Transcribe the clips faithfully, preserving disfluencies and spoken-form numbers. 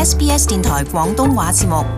S B S 電台廣東話節目。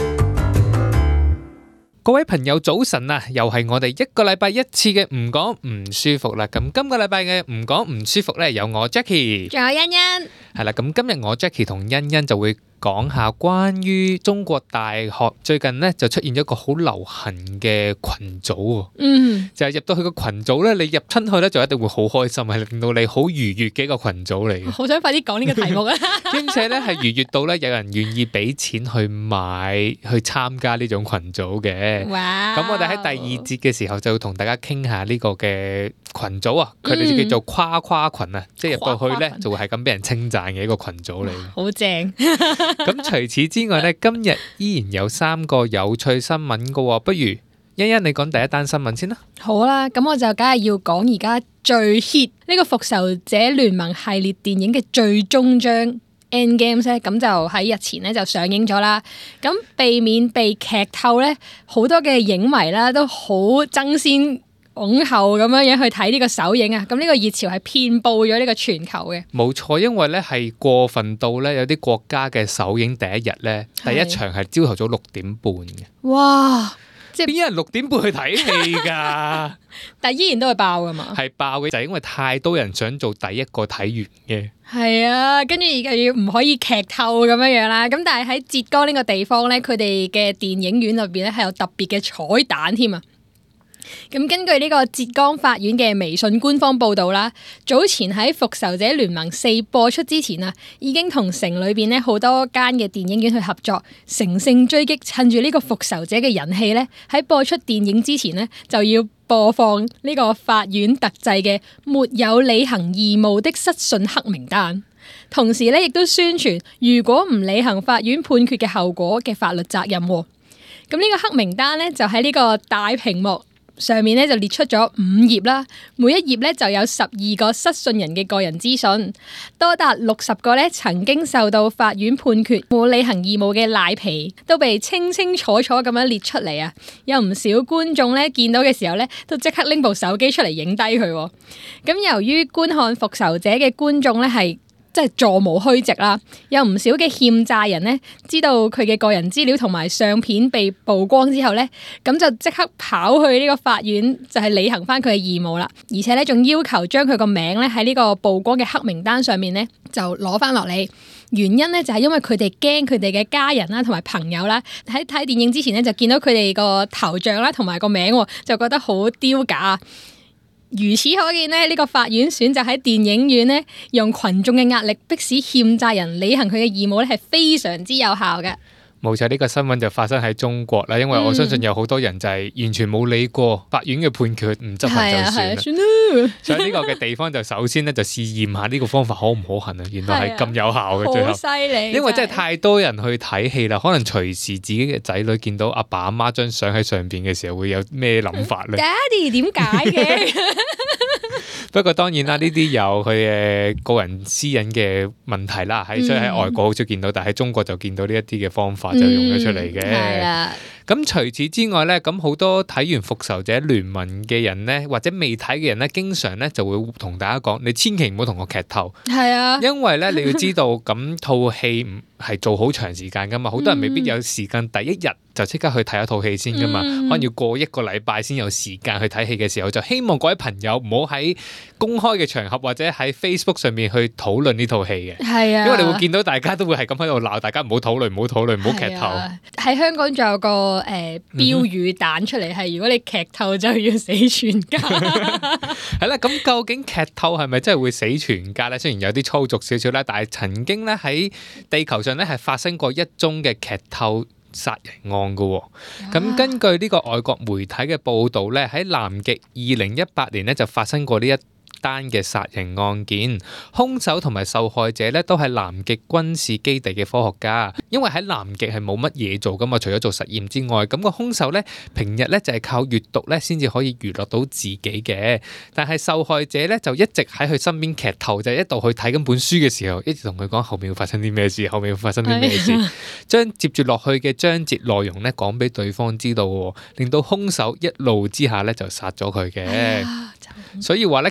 各位朋友早晨啊，又係我哋一個禮拜一次嘅唔講唔舒服啦。咁今個禮拜嘅唔講唔舒服咧，有我 Jackie， 仲有欣欣。 係啦，咁今日我 Jackie 同欣欣就會講下關於中國大學最近咧就出現咗一個好流行嘅群組喎。 嗯， 就係入到去個群組咧，你入親去咧就一定會好開心，係令到你好愉悅嘅一個群組嚟嘅。 好想快啲講呢個題目啊！ 兼且咧係愉悅到咧有人願意俾錢去買去參加呢種群組嘅。 哇！ 咁我哋喺第二節嘅時候就同大家傾下呢個嘅群組啊，佢哋叫做誇誇群啊，即係入到去咧就會係咁俾人稱讚嘅一個群組嚟。 好正！ 咁除此之外咧，今日依然有三個有趣新聞噶喎，不如欣欣你講第一單新聞先啦。 好啦，咁我就梗係要講而家最 hit 呢個復仇者聯盟系列電影嘅最終章 Endgame 咧，咁就喺日前咧就上映咗啦。咁避免被劇透咧，好多嘅影迷啦都好爭先恐後咁樣樣去睇呢個首映啊！咁呢個熱潮係遍佈咗呢個全球嘅。 冇錯，因為咧係過分到咧有啲國家嘅首映第一日咧，第一場係朝頭早六點半嘅。 哇！即係邊有人六點半去睇戲㗎？ 但係依然都係爆㗎嘛？ 係爆嘅，就係因為太多人想做第一個睇完嘅。 係啊，跟住而家要唔可以劇透咁樣樣啦。咁但係喺浙江呢個地方咧，佢哋嘅電影院入邊咧係有特別嘅彩蛋添啊！咁根據呢個浙江法院嘅微信官方報導啦，早前喺《復仇者聯盟四》播出之前啊，已經同城裏邊咧好多間嘅電影院去合作，乘勝追擊，趁住呢個復仇者嘅人氣咧，喺播出電影之前咧就要播放呢個法院特製嘅沒有履行義務的失信黑名單，同時咧亦都宣傳如果唔履行法院判決嘅後果嘅法律責任。咁呢個黑名單咧就喺呢個大屏幕上面咧就列出咗五頁啦，每一頁咧就有十二個失信人嘅個人資訊，多達六十個咧曾經受到法院判決冇履行義務嘅賴皮都被清清楚楚咁樣列出嚟啊！有唔少觀眾咧見到嘅時候咧，都即刻拎部手機出嚟影低佢。咁由於觀看復仇者嘅觀眾咧係即係座無虛席啦，有唔少嘅欠債人呢，知道佢嘅個人資料同埋相片被曝光之後呢，咁就即刻跑去呢個法院，就係履行翻佢嘅義務啦。而且咧，仲要求將佢個名咧喺呢個曝光嘅黑名單上面呢，就攞翻落嚟。原因呢，就係因為佢哋驚佢哋嘅家人啦同埋朋友啦喺睇電影之前呢，就見到佢哋個頭像啦同埋個名，就覺得好丟架。如此可見呢，呢個法院選擇喺電影院呢，用群眾嘅壓力迫使欠債人履行佢嘅義務咧，係非常之有效嘅。 冇錯，呢個新聞就發生喺中國啦，因為我相信有好多人就係完全冇理過法院嘅判決，唔執行就算啦。所以呢個嘅地方就首先咧就試驗下呢個方法可唔可行啊？原來係咁有效嘅，最後好犀利。 因為真係太多人去睇戲啦，可能隨時自己嘅仔女見到阿爸阿媽張相喺上邊嘅時候，會有咩諗法咧 ？Daddy 點解嘅？ 不過當然啦，呢啲有佢嘅個人私隱嘅問題啦，喺所以喺外國好少見到，但係喺中國就見到呢一啲嘅方法就用咗出嚟嘅。係啦。咁除此之外咧，咁好多睇完復仇者聯盟嘅人咧，或者未睇嘅人咧，經常咧就會同大家講：你千祈唔好同我劇透。係啊，因為咧你要知道，咁套戲唔係做好長時間噶嘛，好多人未必有時間第一日就即刻去睇一套戲先噶嘛，嗯、可能要過一個禮拜先有時間去睇戲嘅時候，就希望各位朋友唔好喺公開嘅場合或者喺 Facebook 上面去討論呢套戲嘅。係啊，因為你會見到大家都會係咁喺度鬧，大家唔好討論，唔好討論，唔好劇透。喺香港仲有個誒、呃、標語彈出嚟，係、嗯、如果你劇透就要死全家。係啦，咁究竟劇透係咪真係會死全家咧？雖然有啲粗俗少少啦，但係曾經咧喺地球上咧係發生過一宗嘅劇透殺人案㗎喎。咁根據呢個外國媒體嘅報導咧，喺南極二零一八年咧就發生過呢一單嘅殺人案件，兇手同埋受害者咧都係南極軍事基地嘅科學家。因為喺南極係冇乜嘢做噶嘛，除咗做實驗之外，咁個兇手咧平日咧就係靠閱讀咧先至可以娛樂到自己嘅。但係受害者咧就一直喺佢身邊劇透，就係一度去睇緊本書嘅時候，一直同佢講後面會發生啲咩事，後面會發生啲咩事，將接住落去嘅章節內容咧講俾對方知道，令到兇手一怒之下咧就殺咗佢嘅。所以話咧，其實劇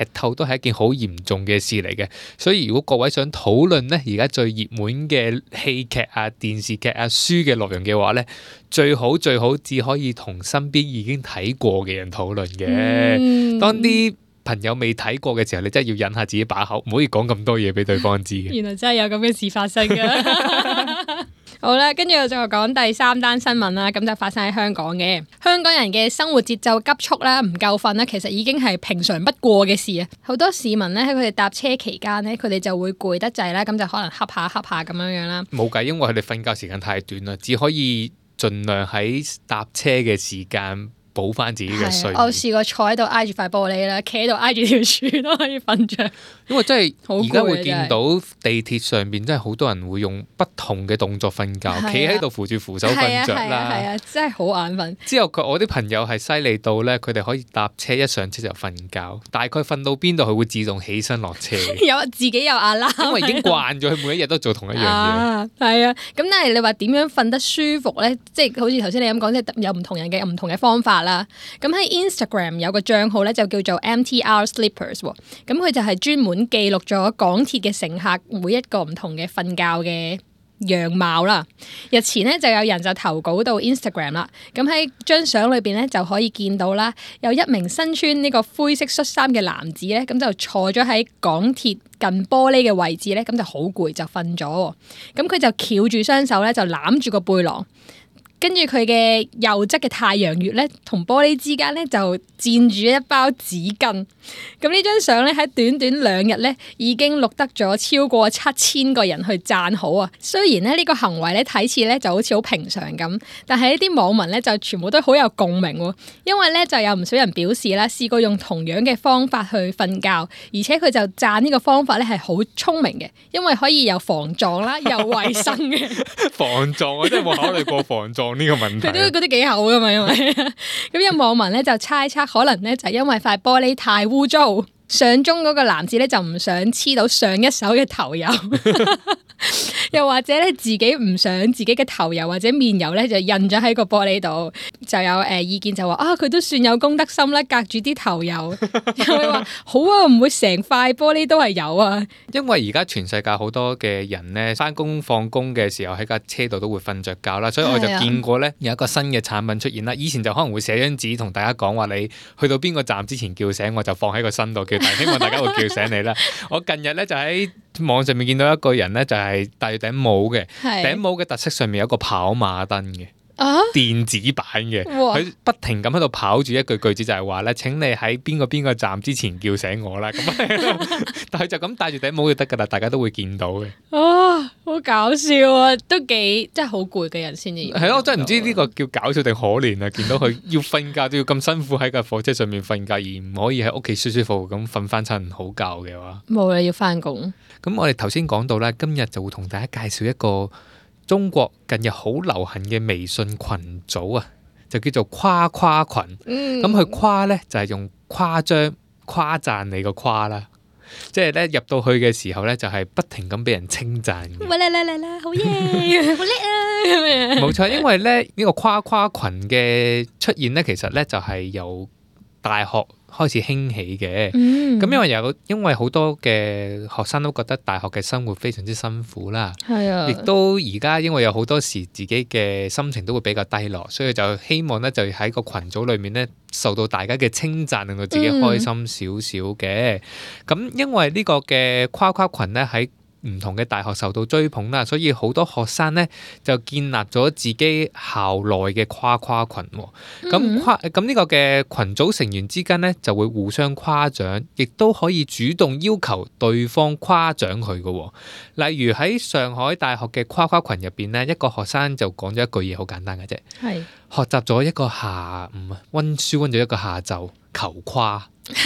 透都係一件好嚴重嘅事嚟嘅。所以如果各位想討論呢而家最熱門嘅戲劇啊、電視劇啊、書嘅內容嘅話呢，最好最好只可以同身邊已經睇過嘅人討論嘅。嗯、當啲朋友未睇過嘅時候，你真係要忍下自己把口，唔可以講咁多嘢俾對方知嘅。 原來真係有咁嘅事發生㗎。好啦，跟住我就講第三單新聞啦，咁就發生喺香港嘅。香港人嘅生活節奏急促啦，唔夠瞓啦，其實已經係平常不過嘅事啊。好多市民咧喺佢哋搭車期間咧，佢哋就會攰得滯啦，咁就可能瞌下瞌下咁樣樣啦。冇計， 因為佢哋瞓覺時間太短啦，只可以盡量喺搭車嘅時間補翻自己嘅睡眠。 我試過坐喺度挨住塊玻璃啦，企喺度挨住條柱都可以瞓着。 因為真係而家會見到地鐵上邊真係好多人會用不同嘅動作瞓覺，企喺度扶住扶手瞓着啦。係啊， 係啊，真係好眼瞓。 之後佢我啲朋友係犀利到咧，佢哋可以搭車一上車就瞓覺，大概瞓到邊度佢會自動起身落車。 有自己有阿啦， 因為已經慣咗，佢每一日都做同一樣嘢。 啊，係啊。咁但係你話點樣瞓得舒服咧？即係好似頭先你咁講，即係有唔同人嘅唔同嘅方法啦。咁喺 Instagram 有個賬號咧，就叫做 M T R Sleepers 喎。咁佢就係專門記錄咗港鐵嘅乘客每一個唔同嘅瞓覺嘅樣貌啦。日前呢，就有人就投稿到 Instagram 啦。咁喺張相裏邊咧就可以見到啦，有一名身穿呢個灰色恤衫嘅男子咧，咁就坐咗喺港鐵近玻璃嘅位置咧，咁就好攰就瞓咗。咁佢就翹住雙手咧，就攬住個背囊。跟住佢嘅右側嘅太陽穴咧，同玻璃之間咧就墊住一包紙巾。咁呢張相咧喺短短兩日咧已經錄得咗超過七千個人去讚好啊！雖然咧呢個行為咧睇似咧就好似好平常咁，但係呢啲網民咧就全部都好有共鳴喎。因為咧就有唔少人表示啦，試過用同樣嘅方法去瞓覺，而且佢就讚呢個方法咧係好聰明嘅，因為可以有防撞啦，又衛生嘅。 防撞我真係冇考慮過防撞呢個問題。 佢都覺得幾好噶嘛，因為咁有網民咧就猜測，可能咧就係因為塊玻璃太污糟，相中嗰個男子咧就唔想黐到上一手嘅頭油，又或者咧自己唔想自己嘅頭油或者面油咧就印咗喺個玻璃度，就有誒、呃、意見就話啊，佢都算有公德心啦，隔住啲頭油，又會話好啊，唔會成塊玻璃都係油啊。 因為而家全世界好多嘅人咧，翻工放工嘅時候喺架車度都會瞓着覺啦，所以我就見過咧有一個新嘅產品出現啦。以前就可能會寫張紙同大家講話，你去到邊個站之前叫醒我，就放喺個身度叫，但係希望大家會叫醒你啦。我近日咧就喺網上面見到一個人咧，就係戴住頂帽嘅，頂帽嘅特色上面有一個跑馬燈嘅。啊、電子版嘅，佢不停咁喺度跑住一句句子，就係話咧，請你喺邊個邊個站之前叫醒我啦。咁，但係就咁戴住頂帽就得噶啦，大家都會見到嘅。啊，好搞笑啊！都幾真係好攰嘅人先至。係咯，我真係唔知呢個叫搞笑定可憐啊！見到佢要瞓覺都要咁辛苦喺架火車上面瞓覺，而唔可以喺屋企舒舒服服咁瞓翻餐好覺嘅話， 冇啦，要翻工。咁我哋頭先講到啦，今日就會同大家介紹一個中國近日好流行嘅微信群組啊，就叫做誇誇群。咁佢誇咧就係用誇張誇讚你個誇啦，即係咧入到去嘅時候咧就係不停咁俾人稱讚嘅。喂啦啦啦啦，好嘢，好叻啊！冇錯，因為咧呢個誇誇群嘅出現咧，其實咧就係由大學開始興起嘅，咁、嗯、因為有因為好多嘅學生都覺得大學嘅生活非常之辛苦啦，係啊，亦都而家因為有好多時自己嘅心情都會比較低落，所以就希望咧就喺個群組裏面咧受到大家嘅稱讚，令到自己開心少少嘅。咁、嗯、因為呢個嘅誇誇群咧喺唔同嘅大學受到追捧啦，所以好多學生咧就建立咗自己校內嘅誇誇群。咁誇咁呢個嘅群組成員之間咧就會互相誇獎，亦都可以主動要求對方誇獎佢嘅。例如喺上海大學嘅誇誇群入邊咧，一個學生就講咗一句嘢，好簡單嘅啫，係學習咗一個下午啊，溫書溫咗一個下晝，求誇。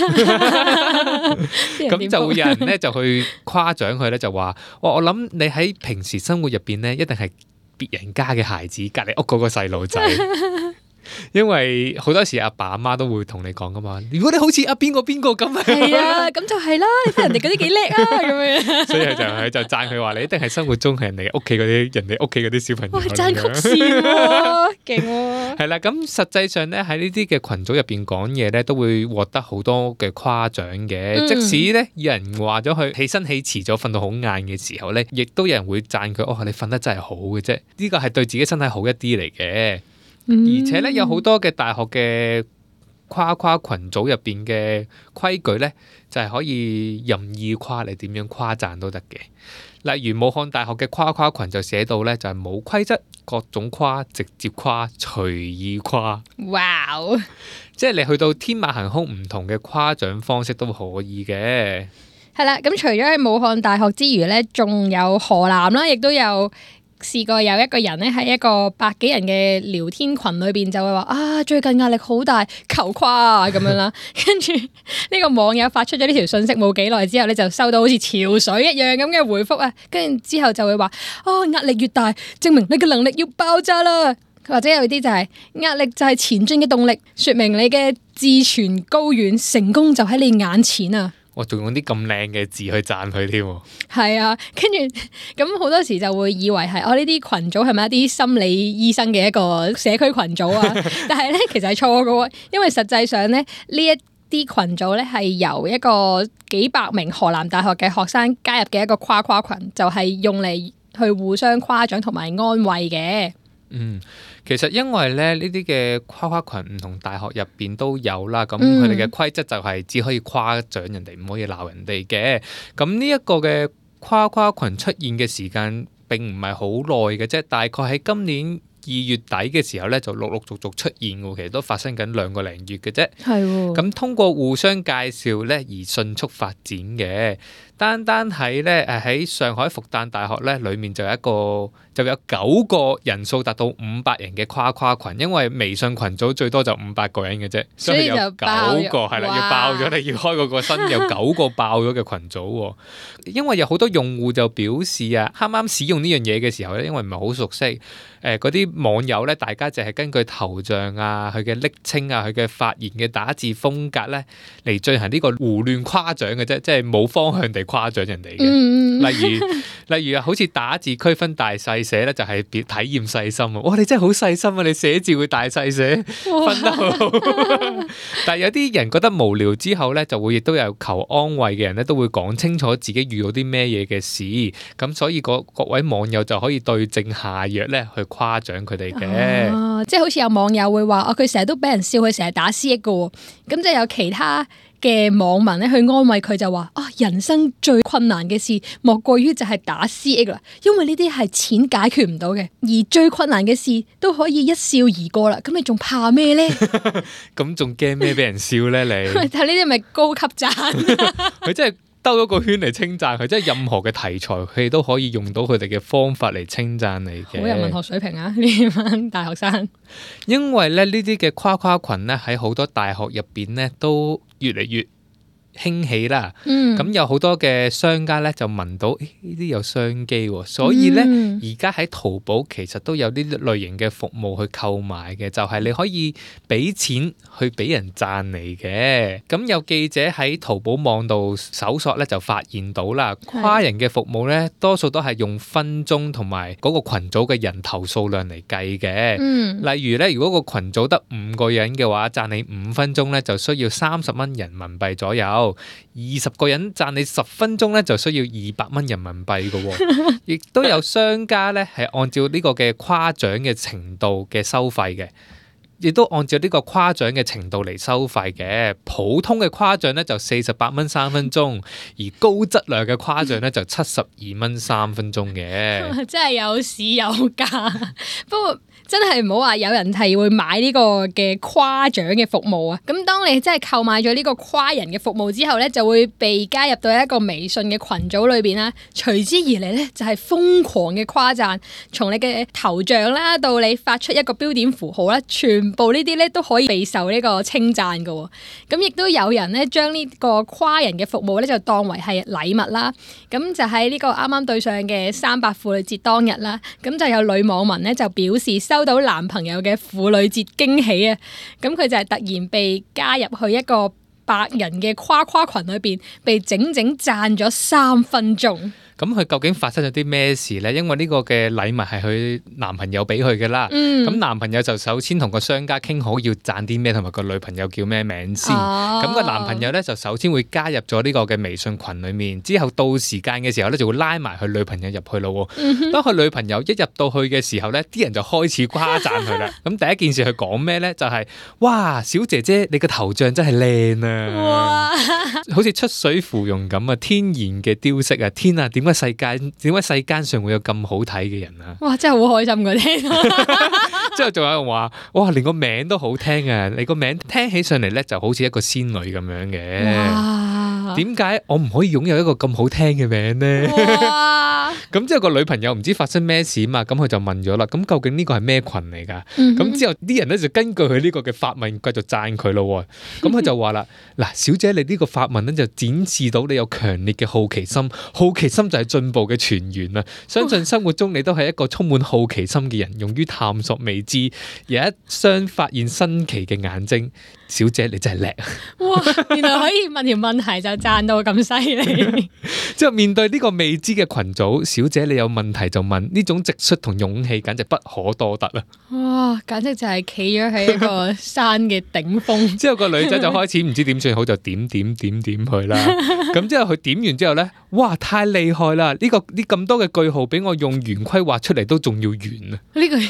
咁就會有人咧就去誇獎佢咧，就話哇，我諗你喺平時生活入邊咧，一定係別人家嘅孩子，隔籬屋嗰個細路仔。 因為好多時阿爸阿媽都會同你講噶嘛，如果你好似阿邊個邊個咁， 係啊，咁就係啦，你睇人哋嗰啲幾叻啊，咁樣。 所以佢就佢就讚佢話你一定係生活中係人哋屋企嗰啲人哋屋企嗰啲小朋友。 哇，讚曲線喎，勁喎。 係啦，咁實際上咧喺呢啲嘅群組入邊講嘢咧，都會獲得好多嘅誇獎嘅。嗯、即使咧有人話咗佢起身起遲咗，瞓到好晏嘅時候咧，亦都有人會讚佢，哦，你瞓得真係好嘅啫。呢個係對自己身體好一啲嚟嘅。嗯、而且咧有好多嘅大學嘅誇誇群組入邊嘅規矩咧，就係、是、可以任意誇，你點樣誇讚都得嘅。例如武漢大學嘅誇誇群就寫到咧，就係冇規則，各種誇，直接誇，隨意誇。哇 Wow！即係你去到天馬行空，唔同嘅誇獎方式都可以嘅。係啦， 咁除咗喺武漢大學之餘咧，仲有河南啦，亦都有。試過有一個人咧喺一個百幾人嘅聊天群裏邊就會話啊，最近壓力好大，求誇啊咁樣啦。跟住呢個網友發出咗呢條信息冇幾耐之後咧，就收到好似潮水一樣咁嘅回覆啊。跟住之後就會話啊，壓力越大，證明你嘅能力要爆炸啦。或者有啲就係、是、壓力就係前進嘅動力，說明你嘅志存高遠，成功就喺你眼前啊。 我仲用啲咁靚嘅字去讚佢添， 係啊，跟住咁好多時就會以為係我呢啲群組係咪一啲心理醫生嘅一個社區群組啊？但係咧其實係錯㗎，因為實際上咧呢一啲群組咧係由一個幾百名河南大學嘅學生加入嘅一個誇誇群，就係、是、用嚟去互相誇獎同埋安慰嘅。 嗯，其實因為咧呢啲嘅誇誇群唔同大學入邊都有啦，咁佢哋嘅規則就係只可以誇獎人哋，唔可以鬧人哋嘅。咁呢一個嘅誇誇群出現嘅時間並唔係好耐嘅啫，大概喺今年二月底嘅時候咧就陸陸續續出現嘅，其實都發生緊兩個零月嘅啫。係喎，咁通過互相介紹咧而迅速發展嘅。單單喺咧誒喺上海復旦大學咧裏面就有一個就有九個人數達到五百人嘅誇誇群，因為微信群組最多就五百個人嘅啫，所以有九個係啦，要爆咗你要開嗰個新有九個爆咗嘅群組。因為有好多用戶就表示啊，啱啱使用呢樣嘢嘅時候咧，因為唔係好熟悉誒嗰啲網友咧，大家就係根據頭像啊、佢嘅昵稱啊、佢嘅發言嘅打字風格咧嚟進行呢個胡亂誇獎嘅啫，即係冇方向地誇獎人哋嘅。嗯、例如例如啊，好似打字區分大細寫咧，就係別體驗細心啊！哇，你真係好細心啊！你寫字會大細寫，分得好。但係有啲人覺得無聊之後咧，就會亦都有求安慰嘅人咧，都會講清楚自己遇到啲咩嘢嘅事。咁所以各各位網友就可以對症下藥咧去誇獎佢哋嘅。 哦，即係好似有網友會話，哦，佢成日都俾人笑，佢成日打 C 嘅喎。咁即係有其他嘅網民咧去安慰佢，就話啊、哦，人生最困難嘅事莫過於就係打 C X 啦，因為呢啲係錢解決唔到嘅，而最困難嘅事都可以一笑而過啦，咁你仲怕咩咧？ 咁仲驚咩俾人笑咧？你但係呢啲咪高級讚？ 佢真係兜咗個圈嚟稱讚佢，即係任何嘅題材佢哋都可以用到佢哋嘅方法嚟稱讚你嘅。好有文學水平啊！呢班大學生，因為咧呢啲嘅誇誇群咧喺好多大學入邊咧都越嚟越興起啦，咁、嗯、有好多嘅商家咧就聞到呢啲有商機，所以咧而家喺淘寶其實都有呢類型嘅服務去購買嘅，就係、是、你可以俾錢去俾人讚你嘅。咁有記者喺淘寶網度搜索咧就發現到啦，誇人嘅服務咧多數都係用分鐘同埋嗰個群組嘅人頭數量嚟計嘅。嗯、例如咧，如果個群組得五個人嘅話，讚你五分鐘咧就需要三十蚊人民幣左右。二十個人讚你十分鐘咧，就需要二百蚊人民幣嘅，亦都有商家咧係按照呢個嘅誇獎嘅程度嘅收費嘅，亦都按照呢個誇獎嘅程度嚟收費嘅。普通嘅誇獎咧就四十八蚊三分鐘，而高質量嘅誇獎咧就七十二蚊三分鐘嘅。真係有市有價，不過。真係唔好話有人係會買呢個嘅誇獎嘅服務啊！咁當你真係購買咗呢個誇人嘅服務之後咧，就會被加入到一個微信嘅群組裏邊啦。隨之而嚟咧就係瘋狂嘅誇讚，從你嘅頭像啦到你發出一個標點符號啦，全部呢啲咧都可以備受呢個稱讚嘅。咁亦都有人咧將呢個誇人嘅服務咧就當為係禮物啦。咁就喺呢個啱啱對上嘅三八婦女節當日啦，咁就有女網民咧就表示。 收到男朋友嘅婦女節驚喜啊！咁佢就係突然被加入去一個百人嘅誇誇群裏邊，被整整讚咗三分鐘。 咁佢究竟發生咗啲咩事呢？因為呢個嘅禮物係佢男朋友俾佢嘅啦。咁、嗯、男朋友就首先同個商家傾好要讚啲咩，同埋個女朋友叫咩名先。咁、哦、個男朋友咧就首先會加入咗呢個嘅微信群裏面，之後到時間嘅時候咧就會拉埋佢女朋友入去咯。嗯、哼當佢女朋友一入到去嘅時候咧，啲人就開始誇讚佢啦。咁第一件事佢講咩咧？就係、是、哇，小姐姐你個頭像真係靚啊！哇，好似出水芙蓉咁啊，天然嘅雕飾啊！天啊，點解世界點解世間上會有咁好睇嘅人啊？哇，真係好開心噶聽。之後仲有人話，哇，連個名都好聽啊！你個名聽起上嚟咧，就好似一個仙女咁樣嘅。點解我唔可以擁有一個咁好聽嘅名呢？咁之後個女朋友唔知發生咩事嘛，咁佢就問咗啦。咁究竟呢個係咩群嚟噶？咁、嗯、哼之後啲人咧就根據佢呢個嘅發問繼續讚佢咯。咁佢就話啦，嗱，小姐你呢個發問咧就展示到你有強烈嘅好奇心，好奇心就係進步嘅泉源啊！相信生活中你都係一個充滿好奇心嘅人，勇於探索未知，有一雙發現新奇嘅眼睛。小姐你真係叻！哇， 原來可以問條問題就讚到咁犀利。 之後面對呢個未知嘅群組，小姐你有問題就問，呢種直率同勇氣簡直不可多得啊！ 哇，簡直就係企咗喺一個山嘅頂峰。 之後個女仔就開始唔知點算好，就點點點點佢啦。咁之後佢點完之後咧，哇，太厲害啦！呢、這個呢咁多嘅句號俾我用圓規畫出嚟都仲要圓啊！呢個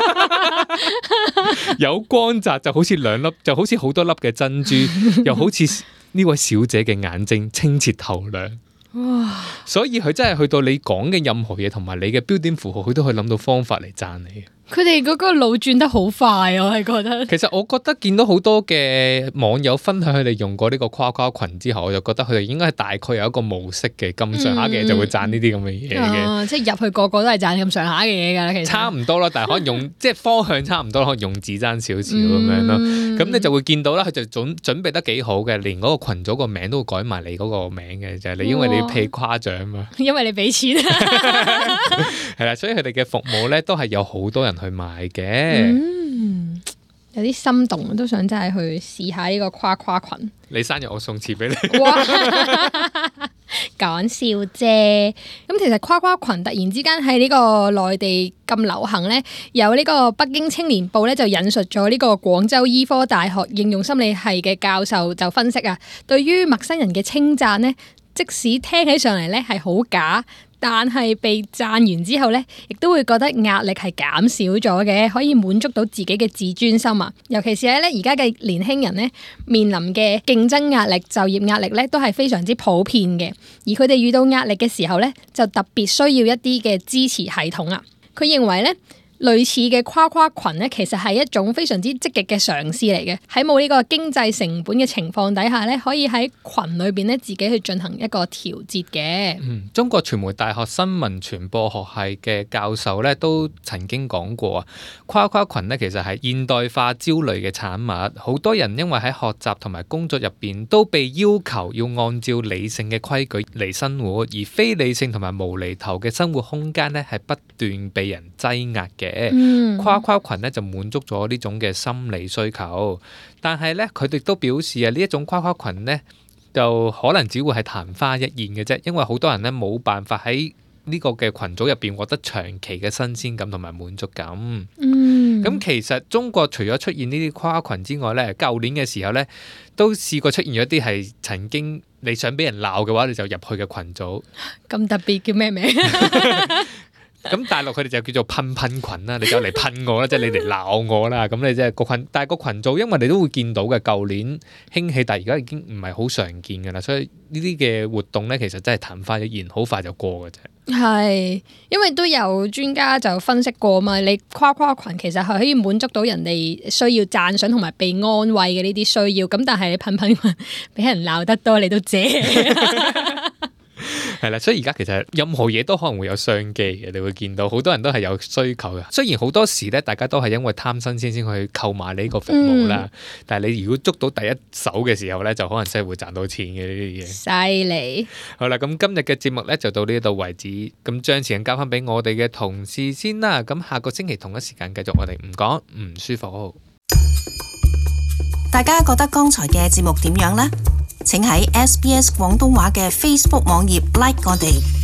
有光澤就好似兩粒，就好似好多粒嘅珍珠，又好似呢位小姐嘅眼睛清澈透亮。哇！所以佢真係去到你講嘅任何嘢，同埋你嘅標點符號，佢都可以諗到方法嚟讚你。 佢哋嗰個腦轉得好快，我係覺得。 其實我覺得見到好多嘅網友分享佢哋用過呢個誇誇群之後，我就覺得佢哋應該係大概有一個模式嘅，咁上下嘅就會讚呢啲咁嘅嘢嘅。 嗯、即係入去個個都係讚咁上下嘅嘢㗎啦，其實。差唔多啦，但係可能用即係方向差唔多，可能用字爭少少咁樣咯。咁、嗯、你就會見到啦，佢就準準備得幾好嘅，連嗰個群組個名都會改埋你嗰個名嘅，就係、是、你因為你被誇獎嘛。 因為你俾錢。 係啦，所以佢哋嘅服務咧都係有好多人去買嘅。 嗯，有啲心動，都想真係去試下呢個誇誇群。 你生日我送次俾你。 講笑啫。咁其實誇誇群突然之間喺呢個內地咁流行咧，有呢個北京青年報咧就引述咗呢個廣州醫科大學應用心理系嘅教授就分析啊，對於陌生人嘅稱讚咧，即使聽起上嚟咧係好假，但係被讚完之後咧，亦都會覺得壓力係減少咗嘅，可以滿足到自己嘅自尊心啊！尤其是喺咧而家嘅年輕人咧，面臨嘅競爭壓力、就業壓力咧，都係非常之普遍嘅。而佢哋遇到壓力嘅時候咧，就特別需要一啲嘅支持系統啊！佢認為咧，類似嘅誇誇群咧，其實係一種非常之積極嘅嘗試嚟嘅。喺冇呢個經濟成本嘅情況底下咧，可以喺群裏邊咧自己去進行一個調節嘅。 嗯，中國傳媒大學新聞傳播學系嘅教授咧都曾經講過啊，誇誇群咧其實係現代化焦慮嘅產物。好多人因為喺學習同埋工作入邊都被要求要按照理性嘅規矩嚟生活，而非理性同埋無厘頭嘅生活空間咧係不斷被人擠壓嘅。嗯、誇誇群咧就滿足咗呢種嘅心理需求，但係咧佢哋都表示啊，呢一種誇誇群咧就可能只會係曇花一現嘅啫，因為好多人咧冇辦法喺呢個嘅群組入邊獲得長期嘅新鮮感同埋滿足感。嗯，咁其實中國除咗出現呢啲誇誇群之外咧，舊年嘅時候咧都試過出現咗啲係曾經你想俾人鬧嘅話，你就入去嘅群組。 咁特別叫咩名？ 咁大陸佢哋就叫做噴噴群啦，你就嚟噴我啦，即係你嚟鬧我啦，咁你即係個群，但係個群組，因為你都會見到嘅，舊年興起，但係而家已經唔係好常見噶啦，所以呢啲嘅活動咧，其實真係曇花一現，好快就過嘅啫。係，因為都有專家就分析過嘛，你誇誇群其實係可以滿足到人哋需要讚賞同埋被安慰嘅呢啲需要，咁但係你噴噴群俾人鬧得多，你都謝。 係啦，所以而家其實任何嘢都可能會有商機嘅，你會見到好多人都係有需求嘅。雖然好多時咧，大家都係因為貪新鮮先去購買呢個服務啦，嗯、但係你如果捉到第一手嘅時候咧，就可能真係會賺到錢嘅呢啲嘢。 犀利！ 好啦，咁今日嘅節目咧就到呢度為止，咁將時間交翻俾我哋嘅同事先啦。咁下個星期同一時間繼續，我哋唔講唔舒服。 大家覺得剛才嘅節目點樣呢？請喺 S B S 廣東話嘅 Facebook 網頁 like 我哋。